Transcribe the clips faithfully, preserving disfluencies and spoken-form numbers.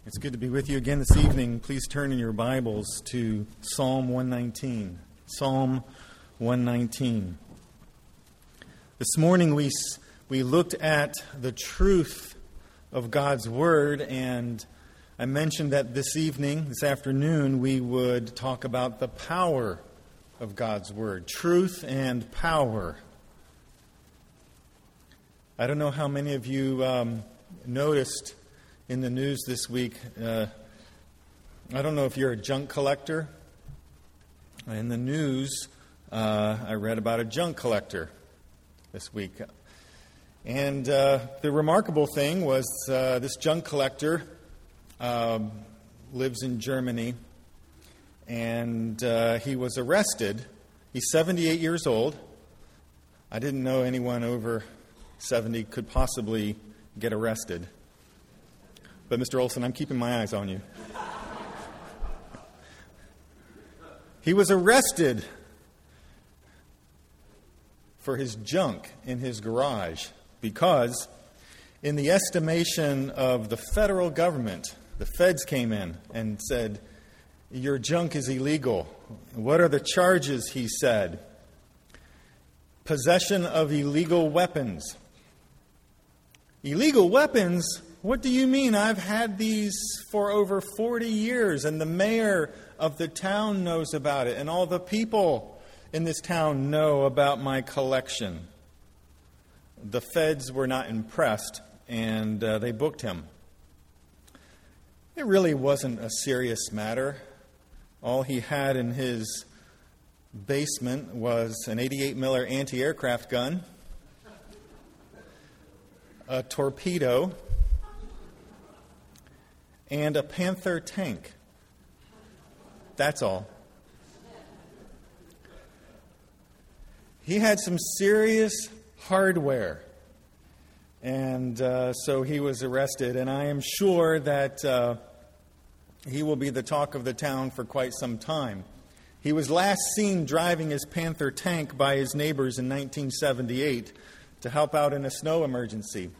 It's good to be with you again this evening. Please turn in your Bibles to Psalm one nineteen. Psalm one nineteen. This morning we we looked at the truth of God's Word, and I mentioned that this evening, this afternoon, we would talk about the power of God's Word. Truth and power. I don't know how many of you um, noticed in the news this week, uh, I don't know if you're a junk collector. In the news, uh, I read about a junk collector this week. And uh, the remarkable thing was uh, this junk collector uh, lives in Germany, and uh, he was arrested. He's seventy-eight years old. I didn't know anyone over seventy could possibly get arrested. But Mister Olson, I'm keeping my eyes on you. He was arrested for his junk in his garage because, in the estimation of the federal government, the feds came in and said, "Your junk is illegal." What are the charges, he said? Possession of illegal weapons. Illegal weapons? What do you mean? I've had these for over forty years, and the mayor of the town knows about it, and all the people in this town know about my collection. The feds were not impressed, and uh, they booked him. It really wasn't a serious matter. All he had in his basement was an eighty-eight millimeter anti-aircraft gun, a torpedo, and a Panther tank. That's all. He had some serious hardware, and uh, so he was arrested, and I am sure that uh, he will be the talk of the town for quite some time. He was last seen driving his Panther tank by his neighbors in nineteen seventy-eight to help out in a snow emergency.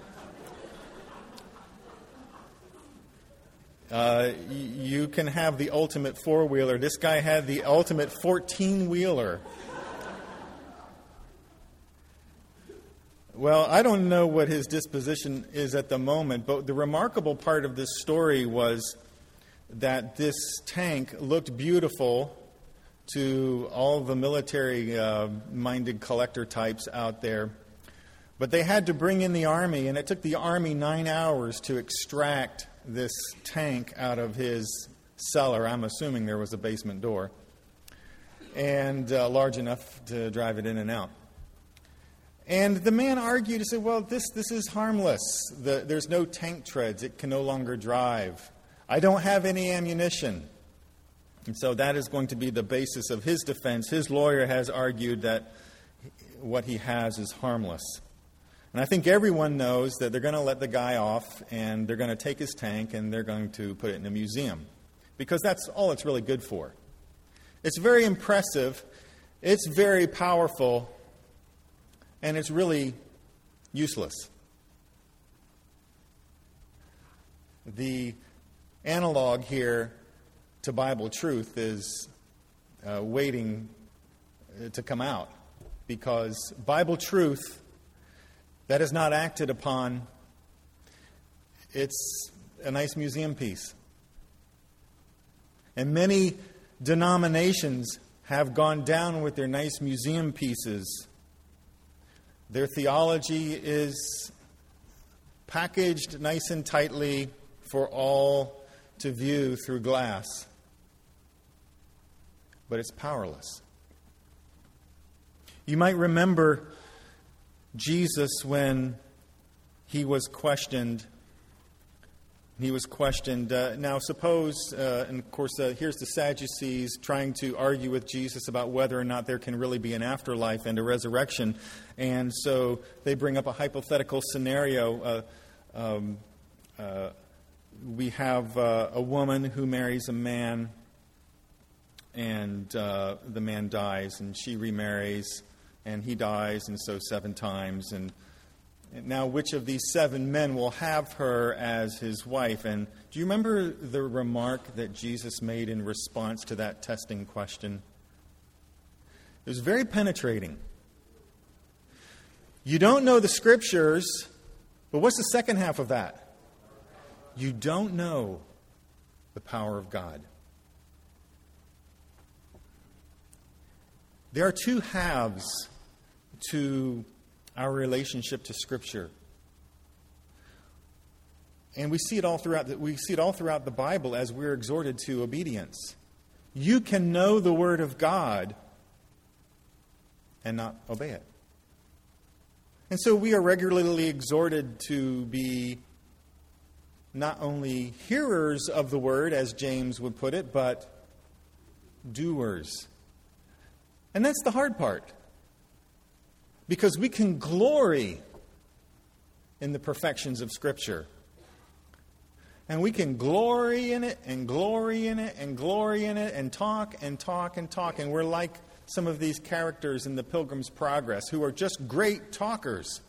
Uh, you can have the ultimate four-wheeler. This guy had the ultimate fourteen-wheeler. Well, I don't know what his disposition is at the moment, but the remarkable part of this story was that this tank looked beautiful to all the military-minded uh, collector types out there. But they had to bring in the Army, and it took the Army nine hours to extract this tank out of his cellar. I'm assuming there was a basement door, and uh, large enough to drive it in and out. And the man argued, he said, well, this, this is harmless. The, there's no tank treads. It can no longer drive. I don't have any ammunition. And so that is going to be the basis of his defense. His lawyer has argued that what he has is harmless. And I think everyone knows that they're going to let the guy off, and they're going to take his tank, and they're going to put it in a museum, because that's all it's really good for. It's very impressive, it's very powerful, and it's really useless. The analog here to Bible truth is uh, waiting to come out, because Bible truth that is not acted upon, it's a nice museum piece. And many denominations have gone down with their nice museum pieces. Their theology is packaged nice and tightly for all to view through glass. But it's powerless. You might remember Jesus, when he was questioned, he was questioned. Uh, now, suppose, uh, and of course, uh, here's the Sadducees trying to argue with Jesus about whether or not there can really be an afterlife and a resurrection. And so they bring up a hypothetical scenario. Uh, um, uh, we have uh, a woman who marries a man, and uh, the man dies, and she remarries. And he dies, and so seven times. And now which of these seven men will have her as his wife? And do you remember the remark that Jesus made in response to that testing question? It was very penetrating. You don't know the Scriptures, but what's the second half of that? You don't know the power of God. There are two halves to our relationship to Scripture. And we see it all throughout the, we see it all throughout the Bible as we're exhorted to obedience. You can know the Word of God and not obey it. And so we are regularly exhorted to be not only hearers of the Word, as James would put it, but doers. And that's the hard part. Because we can glory in the perfections of Scripture. And we can glory in it and glory in it and glory in it and talk and talk and talk. And we're like some of these characters in the Pilgrim's Progress who are just great talkers.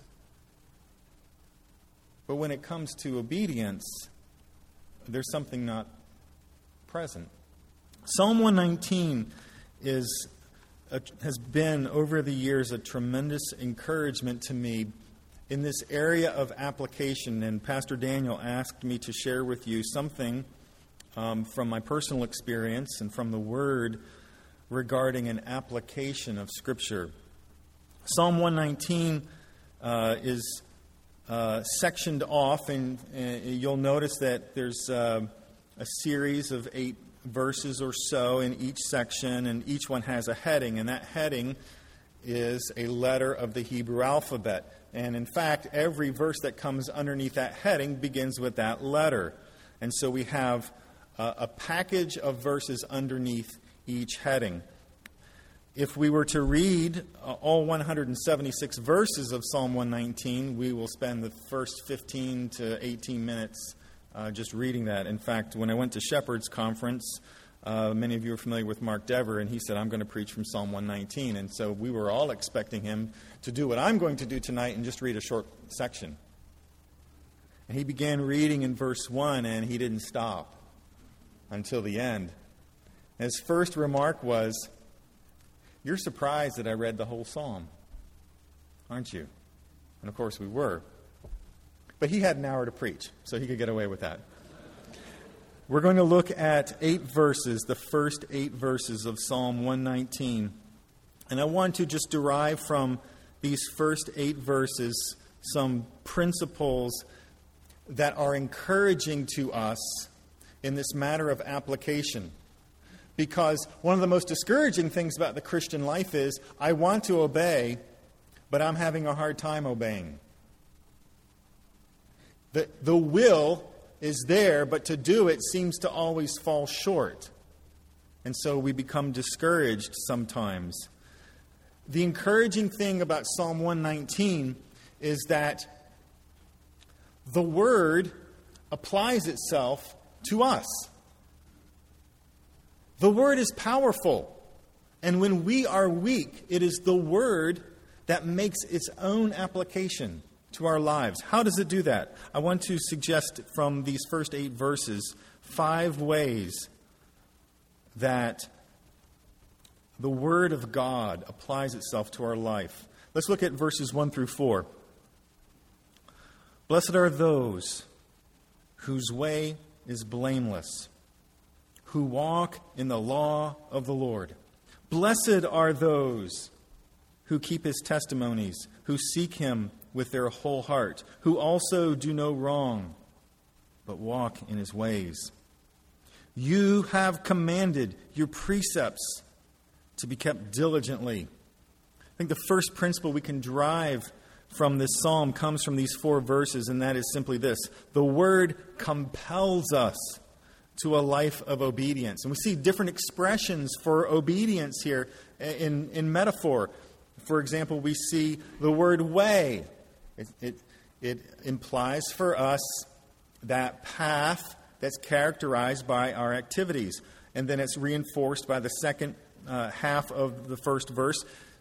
But when it comes to obedience, there's something not present. Psalm one nineteen is a, has been, over the years, a tremendous encouragement to me in this area of application. And Pastor Daniel asked me to share with you something um, from my personal experience and from the Word regarding an application of Scripture. Psalm one nineteen uh, is uh, sectioned off, and uh, you'll notice that there's uh, a series of eight verses or so in each section, and each one has a heading, and that heading is a letter of the Hebrew alphabet. And in fact, every verse that comes underneath that heading begins with that letter. And so we have uh, a package of verses underneath each heading. If we were to read uh, all one hundred seventy-six verses of Psalm one nineteen, we will spend the first fifteen to eighteen minutes uh, just reading that. In fact, when I went to Shepherd's Conference, uh, many of you are familiar with Mark Dever, and he said, I'm going to preach from Psalm one nineteen. And so we were all expecting him to do what I'm going to do tonight and just read a short section. And he began reading in verse one, and he didn't stop until the end. His first remark was, you're surprised that I read the whole psalm, aren't you? And of course we were. But he had an hour to preach, so he could get away with that. We're going to look at eight verses, the first eight verses of Psalm one nineteen. And I want to just derive from these first eight verses some principles that are encouraging to us in this matter of application. Because one of the most discouraging things about the Christian life is, I want to obey, but I'm having a hard time obeying. The, the will is there, but to do it seems to always fall short. And so we become discouraged sometimes. The encouraging thing about Psalm one nineteen is that the Word applies itself to us. The Word is powerful. And when we are weak, it is the Word that makes its own application to our lives. How does it do that? I want to suggest from these first eight verses five ways that the Word of God applies itself to our life. Let's look at verses one through four. Blessed are those whose way is blameless, who walk in the law of the Lord. Blessed are those who keep His testimonies, who seek Him with their whole heart, who also do no wrong, but walk in His ways. You have commanded your precepts to be kept diligently. I think the first principle we can derive from this psalm comes from these four verses, and that is simply this. The Word compels us to a life of obedience. And we see different expressions for obedience here in, in metaphor. For example, we see the word way. It, it, it implies for us that path that's characterized by our activities. And then it's reinforced by the second uh, half of the first verse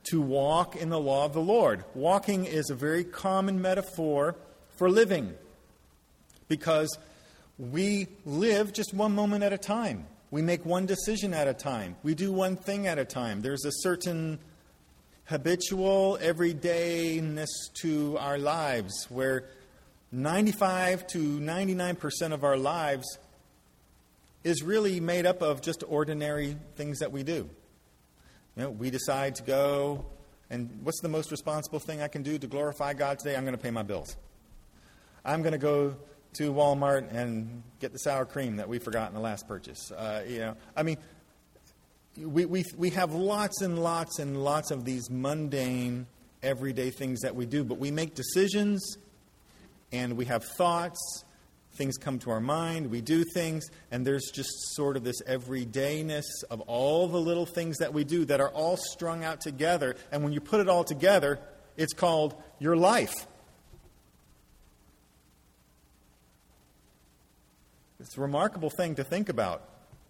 to walk in the law of the Lord. Walking is a very common metaphor for living, because we live just one moment at a time. We make one decision at a time. We do one thing at a time. There's a certain habitual everydayness to our lives where ninety-five to ninety-nine percent of our lives is really made up of just ordinary things that we do. You know, we decide to go, and what's the most responsible thing I can do to glorify God today? I'm going to pay my bills. I'm going to go to Walmart and get the sour cream that we forgot in the last purchase. Uh, you know, I mean, we, we we have lots and lots and lots of these mundane, everyday things that we do, but we make decisions, and we have thoughts. Things come to our mind, we do things, and there's just sort of this everydayness of all the little things that we do that are all strung out together. And when you put it all together, it's called your life. It's a remarkable thing to think about,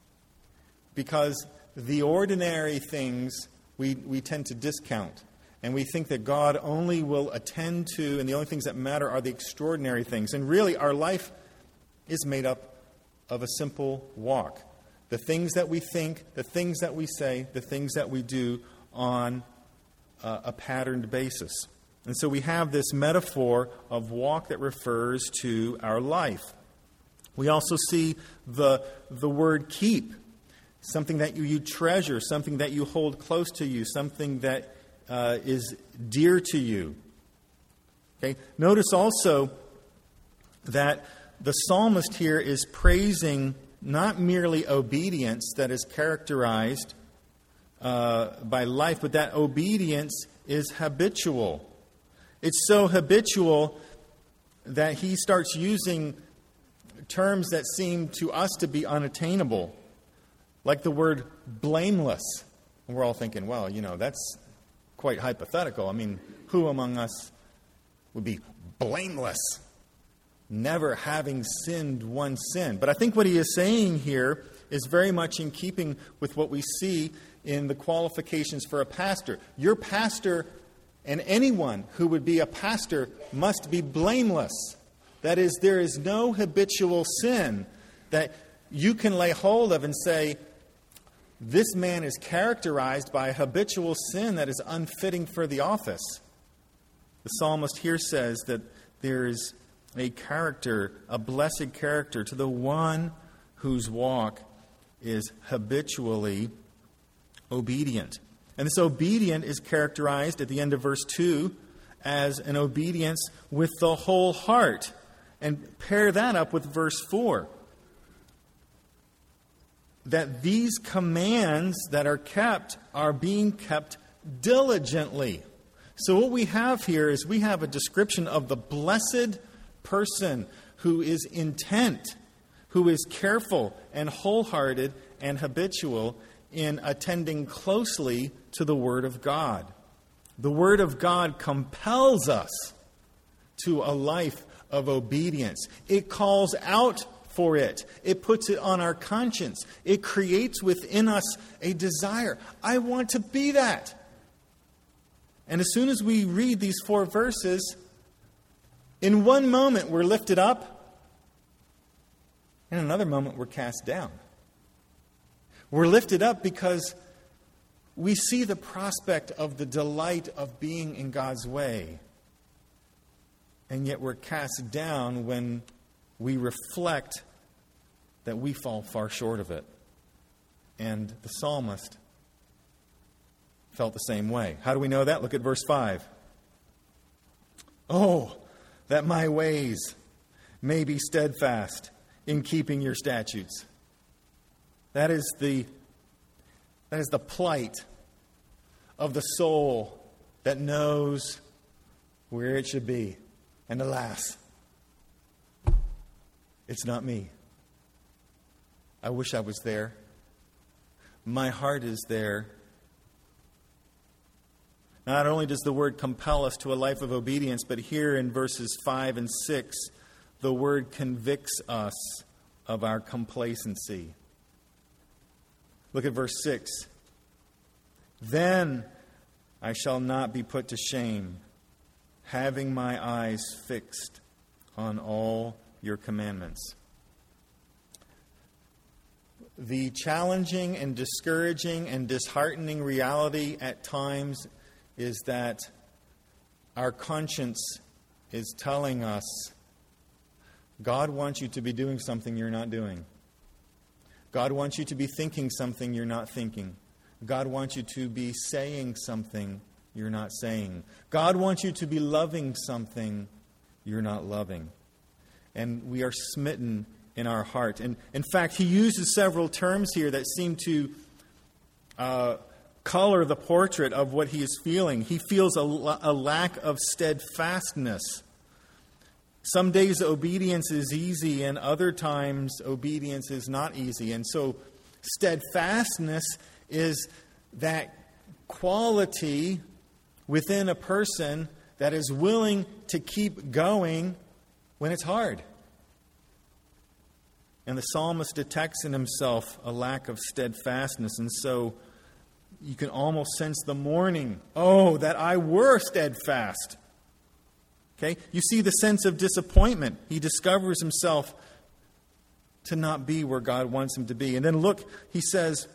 because the ordinary things we, we tend to discount. And we think that God only will attend to, and the only things that matter are the extraordinary things. And really, our life is made up of a simple walk. The things that we think, the things that we say, the things that we do on a, a patterned basis. And so we have this metaphor of walk that refers to our life. We also see the, the word keep, something that you, you treasure, something that you hold close to you, something that uh, is dear to you. Okay. Notice also that the psalmist here is praising not merely obedience that is characterized uh, by life, but that obedience is habitual. It's so habitual that he starts using terms that seem to us to be unattainable, like the word blameless. And we're all thinking, well, you know, that's quite hypothetical. I mean, who among us would be blameless? Never having sinned one sin. But I think what he is saying here is very much in keeping with what we see in the qualifications for a pastor. Your pastor and anyone who would be a pastor must be blameless. That is, there is no habitual sin that you can lay hold of and say, this man is characterized by a habitual sin that is unfitting for the office. The psalmist here says that there is a character, a blessed character to the one whose walk is habitually obedient. And this obedient is characterized at the end of verse two as an obedience with the whole heart. And pair that up with verse four. That these commands that are kept are being kept diligently. So what we have here is we have a description of the blessed person who is intent, who is careful and wholehearted and habitual in attending closely to the Word of God. The Word of God compels us to a life of obedience. It calls out for it. It puts it on our conscience. It creates within us a desire. I want to be that. And as soon as we read these four verses, in one moment, we're lifted up. In another moment, we're cast down. We're lifted up because we see the prospect of the delight of being in God's way. And yet we're cast down when we reflect that we fall far short of it. And the psalmist felt the same way. How do we know that? Look at verse five. Oh, that my ways may be steadfast in keeping your statutes. That is the, that is the plight of the soul that knows where it should be. And alas, it's not me. I wish I was there. My heart is there. Not only does the word compel us to a life of obedience, but here in verses five and six, the word convicts us of our complacency. Look at verse six. Then I shall not be put to shame, having my eyes fixed on all your commandments. The challenging and discouraging and disheartening reality at times is that our conscience is telling us, God wants you to be doing something you're not doing. God wants you to be thinking something you're not thinking. God wants you to be saying something you're not saying. God wants you to be loving something you're not loving. And we are smitten in our heart. And in fact, he uses several terms here that seem to uh, color the portrait of what he is feeling. He feels a, a lack of steadfastness. Some days obedience is easy, and other times obedience is not easy. And so steadfastness is that quality within a person that is willing to keep going when it's hard. And the psalmist detects in himself a lack of steadfastness. And so you can almost sense the mourning. Oh, that I were steadfast. Okay? You see the sense of disappointment. He discovers himself to not be where God wants him to be. And then look, he says,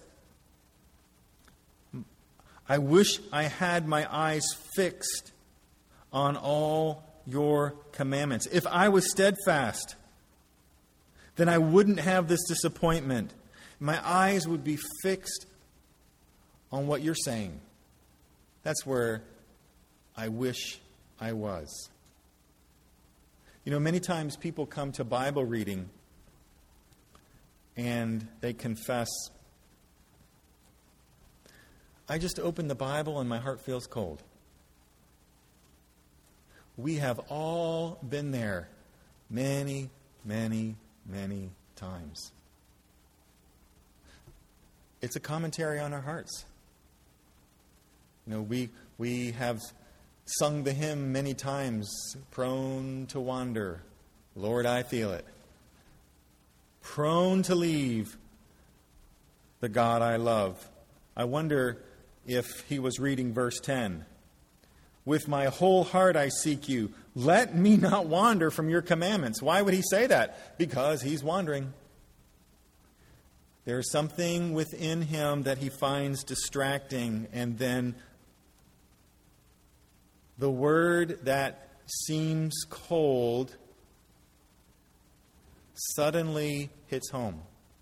I wish I had my eyes fixed on all your commandments. If I was steadfast, then I wouldn't have this disappointment. My eyes would be fixed on what you're saying. That's where I wish I was. You know, many times people come to Bible reading and they confess, I just opened the Bible and my heart feels cold. We have all been there many, many, many times. It's a commentary on our hearts. You know, we we have sung the hymn many times, prone to wander. Lord, I feel it. Prone to leave the God I love. I wonder if he was reading verse ten. With my whole heart I seek you. Let me not wander from your commandments. Why would he say that? Because he's wandering. There's something within him that he finds distracting, and then the word that seems cold suddenly hits home.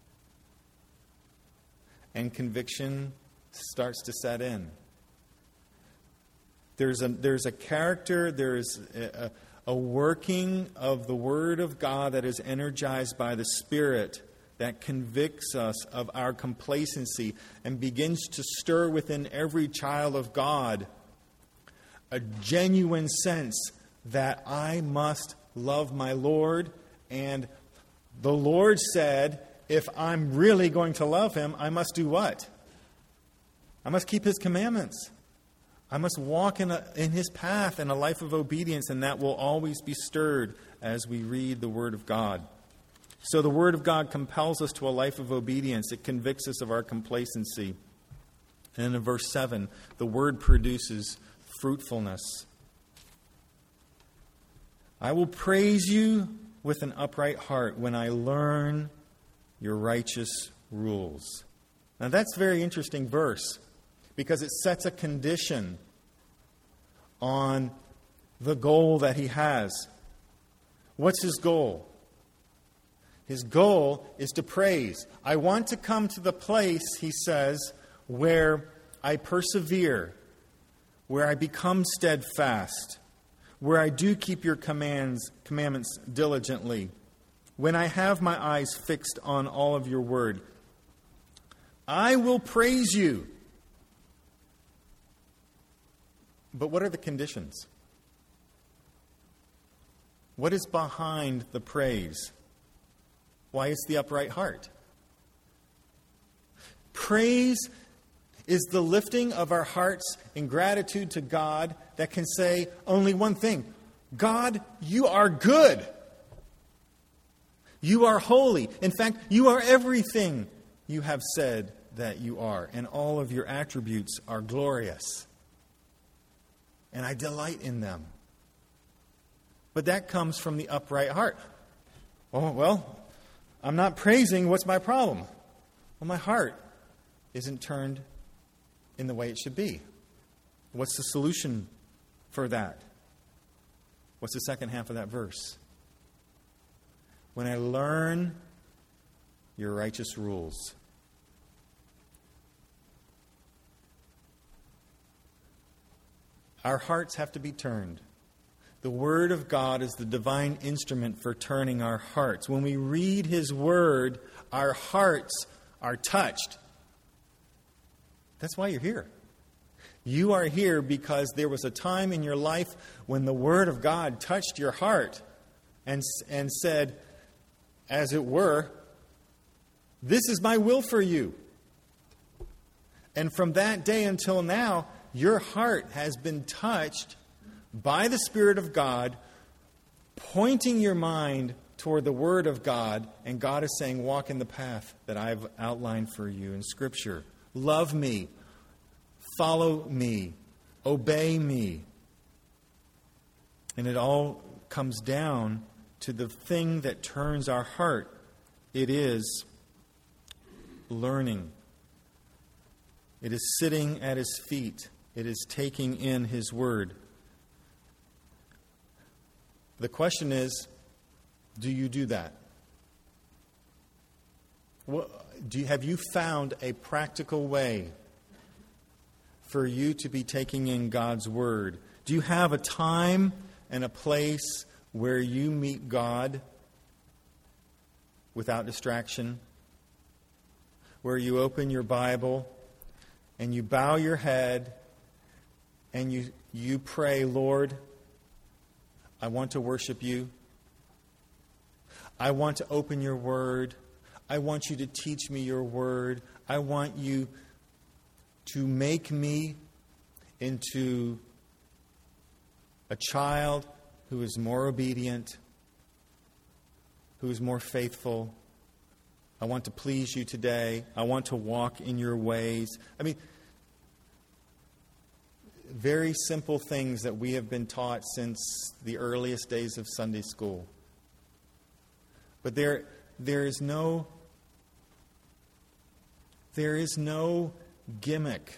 And conviction starts to set in. There's a, there's a character, there's a, a working of the Word of God that is energized by the Spirit that convicts us of our complacency and begins to stir within every child of God a genuine sense that I must love my Lord. And the Lord said, if I'm really going to love Him, I must do what? I must keep His commandments. I must walk in, a, in His path in a life of obedience, and that will always be stirred as we read the Word of God. So the Word of God compels us to a life of obedience. It convicts us of our complacency. And in verse seven, the Word produces fruitfulness. I will praise you with an upright heart when I learn your righteous rules. Now that's a very interesting verse, because it sets a condition on the goal that he has. What's his goal? His goal is to praise. I want to come to the place, he says, where I persevere, where I become steadfast, where I do keep your commands, commandments diligently, when I have my eyes fixed on all of your word. I will praise you. But what are the conditions? What is behind the praise? Why, it's the upright heart. Praise is the lifting of our hearts in gratitude to God that can say only one thing: God, you are good. You are holy. In fact, you are everything you have said that you are, and all of your attributes are glorious. and I delight in them. But that comes from the upright heart. Oh, well, I'm not praising. What's my problem? Well, my heart isn't turned in the way it should be. What's the solution for that? What's the second half of that verse? When I learn your righteous rules. Our hearts have to be turned. The Word of God is the divine instrument for turning our hearts. When we read His Word, our hearts are touched. That's why you're here. You are here because there was a time in your life when the Word of God touched your heart and, and said, as it were, this is my will for you. And from that day until now, your heart has been touched by the Spirit of God, pointing your mind toward the Word of God, and God is saying, walk in the path that I've outlined for you in Scripture. Love me. Follow me. Obey me. And it all comes down to the thing that turns our heart. It is learning. It is sitting at His feet. It is taking in His Word. The question is, do you do that? What, do you, have you found a practical way for you to be taking in God's Word? Do you have a time and a place where you meet God without distraction? Where you open your Bible and you bow your head and you, you pray, Lord, I want to worship you. I want to open your Word. I want you to teach me your Word. I want you to make me into a child who is more obedient, who is more faithful. I want to please you today. I want to walk in your ways. I mean, very simple things that we have been taught since the earliest days of Sunday school. But there, there is no, there is no gimmick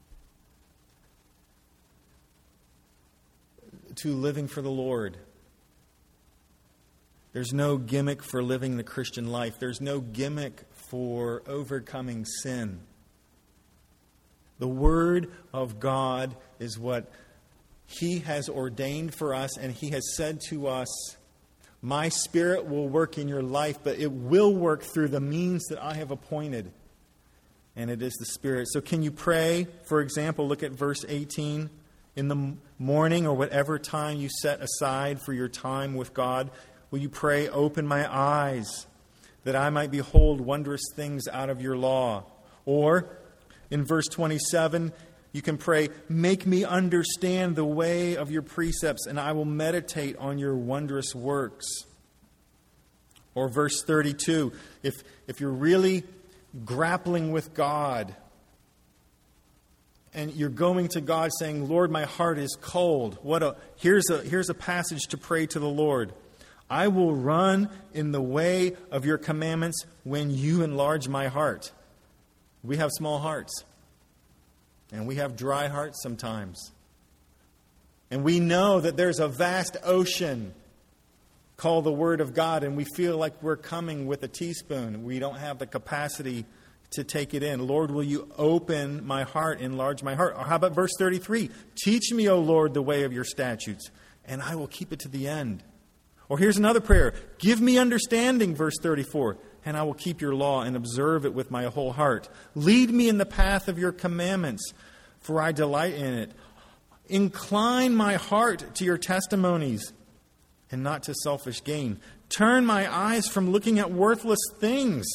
to living for the Lord. There's no gimmick for living the Christian life. There's no gimmick for overcoming sin. The Word of God is what He has ordained for us, and He has said to us, my Spirit will work in your life, but it will work through the means that I have appointed. And it is the Spirit. So can you pray? For example, look at verse eighteen. In the morning or whatever time you set aside for your time with God, will you pray, open my eyes that I might behold wondrous things out of your law? Or in verse twenty-seven, you can pray, make me understand the way of your precepts, and I will meditate on your wondrous works. Or verse thirty-two, if, if you're really grappling with God, and you're going to God saying, Lord, my heart is cold. What a here's a here's a passage to pray to the Lord. I will run in the way of your commandments when you enlarge my heart. We have small hearts. And we have dry hearts sometimes. And we know that there's a vast ocean called the Word of God, and we feel like we're coming with a teaspoon. We don't have the capacity to take it in. Lord, will you open my heart, enlarge my heart? Or how about verse thirty-three? Teach me, O Lord, the way of your statutes, and I will keep it to the end. Or here's another prayer. Give me understanding, verse thirty-four, and I will keep your law and observe it with my whole heart. Lead me in the path of your commandments, for I delight in it. Incline my heart to your testimonies and not to selfish gain. Turn my eyes from looking at worthless things.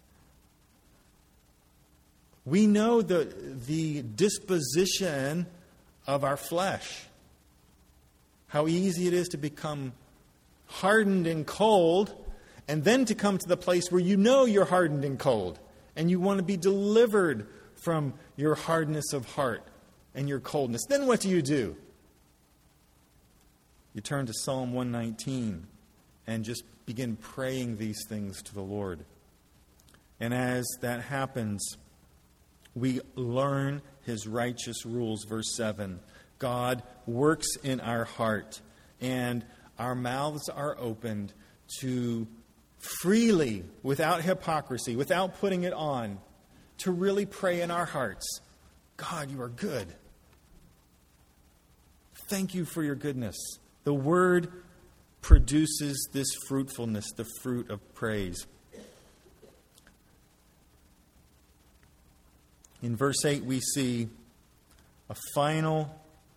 We know the, the disposition of our flesh. How easy it is to become hardened and cold, and then to come to the place where you know you're hardened and cold, and you want to be delivered from your hardness of heart and your coldness. Then what do you do? you turn to Psalm one nineteen and just begin praying these things to the Lord. And as that happens, we learn his righteous rules. Verse seven, God works in our heart, and our mouths are opened to freely, without hypocrisy, without putting it on, to really pray in our hearts, God, you are good. Thank you for your goodness. The Word produces this fruitfulness, the fruit of praise. In verse eight, we see a final,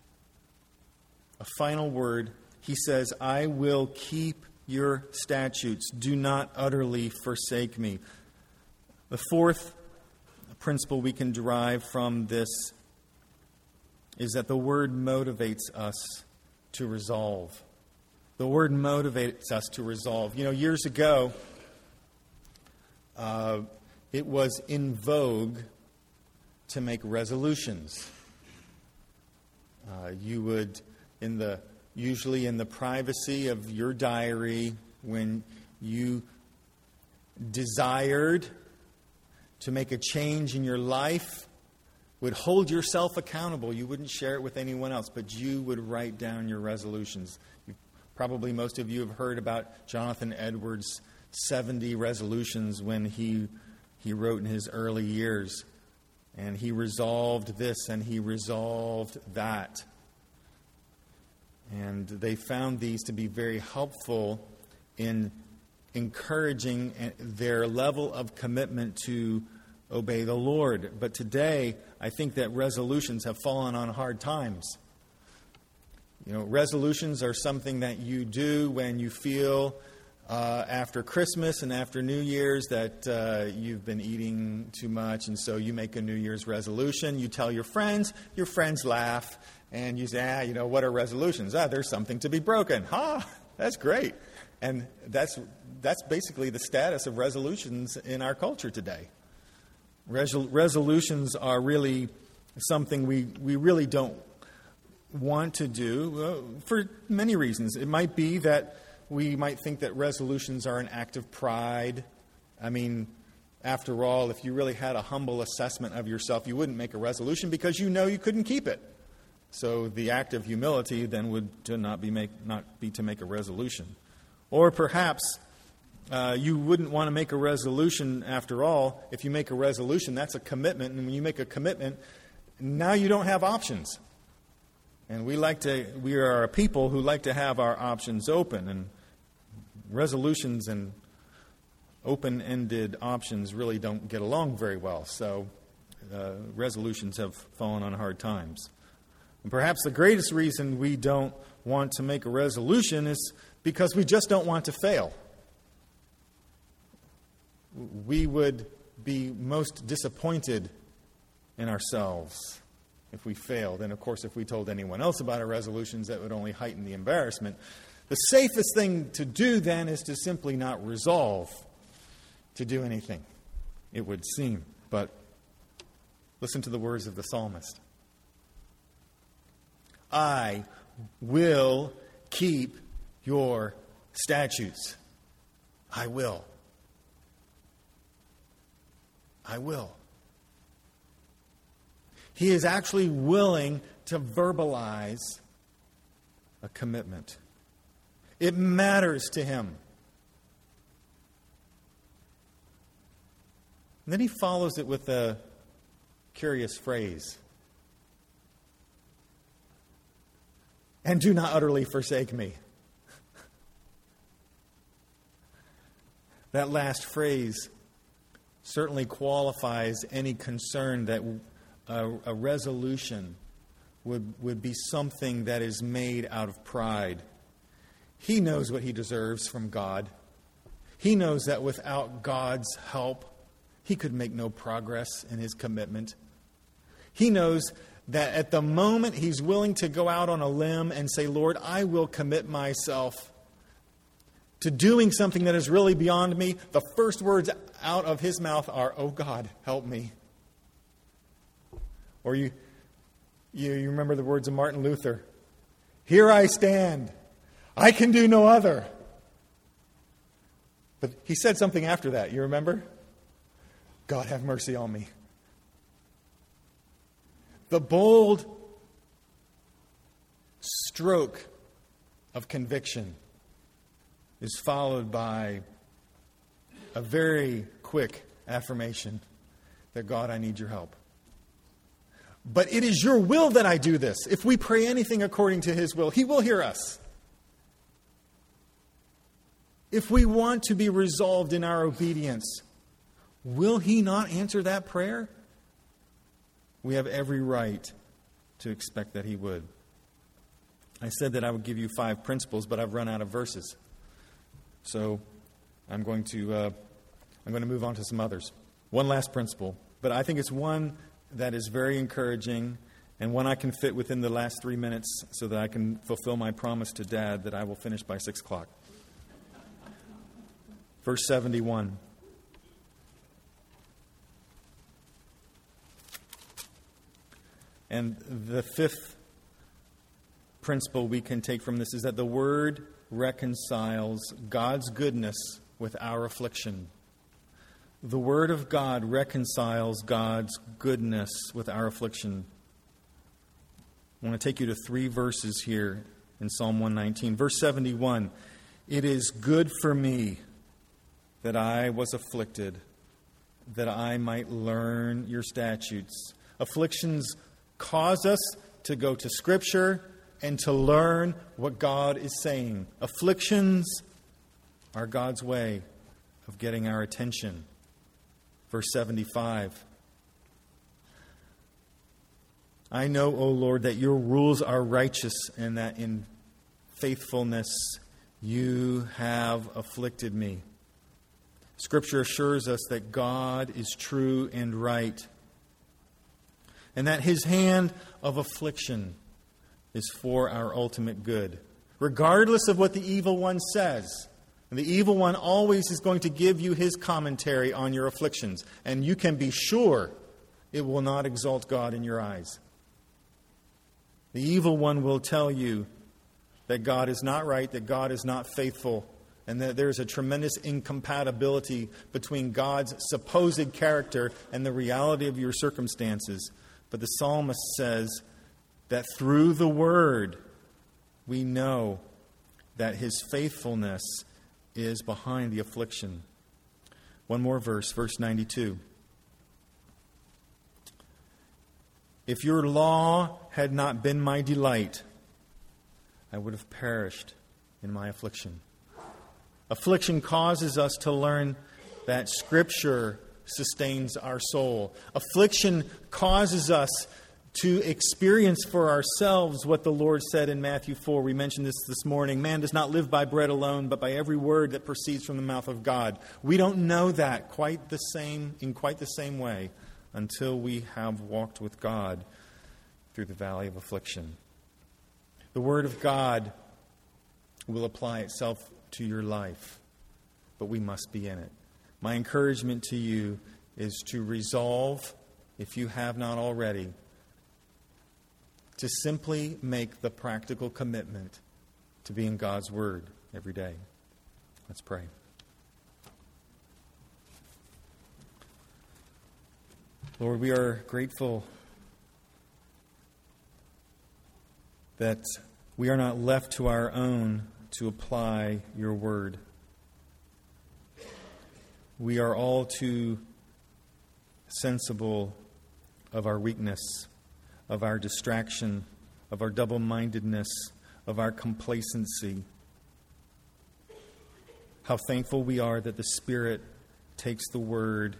a final word. He says, I will keep your statutes. Do not utterly forsake me. The fourth principle we can derive from this is that the word motivates us to resolve. The word motivates us to resolve. You know, years ago, uh, it was in vogue to make resolutions. Uh, you would, in the usually in the privacy of your diary, when you desired to make a change in your life, would hold yourself accountable. You wouldn't share it with anyone else, but you would write down your resolutions. You, probably most of you have heard about Jonathan Edwards' seventy resolutions when he he wrote in his early years. And he resolved this and he resolved that. And they found these to be very helpful in encouraging their level of commitment to obey the Lord. But today, I think that resolutions have fallen on hard times. You know, resolutions are something that you do when you feel uh, after Christmas and after New Year's that uh, you've been eating too much, and so you make a New Year's resolution. You tell your friends, your friends laugh, and you say, ah, you know, what are resolutions? Ah, there's something to be broken. Ha, that's great. And that's that's basically the status of resolutions in our culture today. Resol- resolutions are really something we, we really don't want to do uh, for many reasons. It might be that we might think that resolutions are an act of pride. I mean, after all, if you really had a humble assessment of yourself, you wouldn't make a resolution because you know you couldn't keep it. So the act of humility then would to not be make not be to make a resolution. Or perhaps uh, you wouldn't want to make a resolution after all. If you make a resolution, that's a commitment. And when you make a commitment, now you don't have options. And we like to, we are a people who like to have our options open. And resolutions and open-ended options really don't get along very well. So uh, resolutions have fallen on hard times. And perhaps the greatest reason we don't want to make a resolution is because we just don't want to fail. We would be most disappointed in ourselves if we failed. And of course, if we told anyone else about our resolutions, that would only heighten the embarrassment. The safest thing to do then is to simply not resolve to do anything, it would seem. But listen to the words of the psalmist. I will keep your statutes. I will. I will. He is actually willing to verbalize a commitment. It matters to him. And then he follows it with a curious phrase. And do not utterly forsake me. That last phrase certainly qualifies any concern that a, a resolution would, would be something that is made out of pride. He knows what he deserves from God. He knows that without God's help, he could make no progress in his commitment. He knows that at the moment he's willing to go out on a limb and say, Lord, I will commit myself to doing something that is really beyond me, the first words out of his mouth are, oh God, help me. Or you, you, you remember the words of Martin Luther. Here I stand. I can do no other. But he said something after that, you remember? God, have mercy on me. The bold stroke of conviction is followed by a very quick affirmation that, God, I need your help. But it is your will that I do this. If we pray anything according to his will, he will hear us. If we want to be resolved in our obedience, will he not answer that prayer? We have every right to expect that he would. I said that I would give you five principles, but I've run out of verses. So I'm going to uh, I'm going to move on to some others. One last principle, but I think it's one that is very encouraging and one I can fit within the last three minutes so that I can fulfill my promise to Dad that I will finish by six o'clock. Verse seventy-one. And the fifth principle we can take from this is that the Word reconciles God's goodness with our affliction. The Word of God reconciles God's goodness with our affliction. I want to take you to three verses here in Psalm one nineteen. Verse seventy-one, it is good for me that I was afflicted, that I might learn your statutes. Afflictions cause us to go to Scripture and to learn what God is saying. Afflictions are God's way of getting our attention. Verse seventy-five. I know, O Lord, that your rules are righteous and that in faithfulness you have afflicted me. Scripture assures us that God is true and right, and that his hand of affliction is for our ultimate good, regardless of what the evil one says. And the evil one always is going to give you his commentary on your afflictions, and you can be sure it will not exalt God in your eyes. The evil one will tell you that God is not right, that God is not faithful, and that there's a tremendous incompatibility between God's supposed character and the reality of your circumstances. But the psalmist says that through the Word, we know that his faithfulness is behind the affliction. One more verse, verse ninety-two. If your law had not been my delight, I would have perished in my affliction. Affliction causes us to learn that Scripture sustains our soul. Affliction causes us to experience for ourselves what the Lord said in Matthew four. We mentioned this this morning. Man does not live by bread alone, but by every word that proceeds from the mouth of God. We don't know that quite the same in quite the same way until we have walked with God through the valley of affliction. The Word of God will apply itself to your life, but we must be in it. My encouragement to you is to resolve, if you have not already, to simply make the practical commitment to be in God's Word every day. Let's pray. Lord, we are grateful that we are not left to our own to apply your word. We are all too sensible of our weakness, of our distraction, of our double-mindedness, of our complacency. How thankful we are that the Spirit takes the word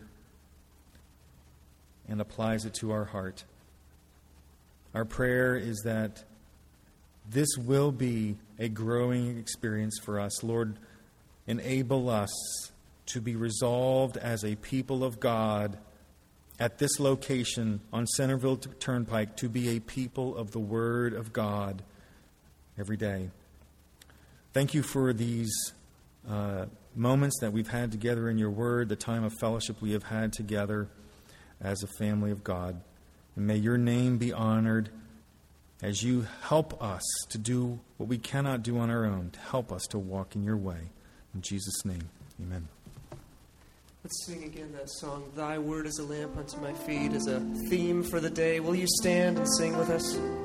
and applies it to our heart. Our prayer is that this will be a growing experience for us. Lord, enable us to be resolved as a people of God at this location on Centerville Turnpike to be a people of the Word of God every day. Thank you for these uh, moments that we've had together in your Word, the time of fellowship we have had together as a family of God. And may your name be honored as you help us to do what we cannot do on our own, to help us to walk in your way. In Jesus' name, amen. Let's sing again that song, Thy Word is a Lamp Unto My Feet, as a theme for the day. Will you stand and sing with us?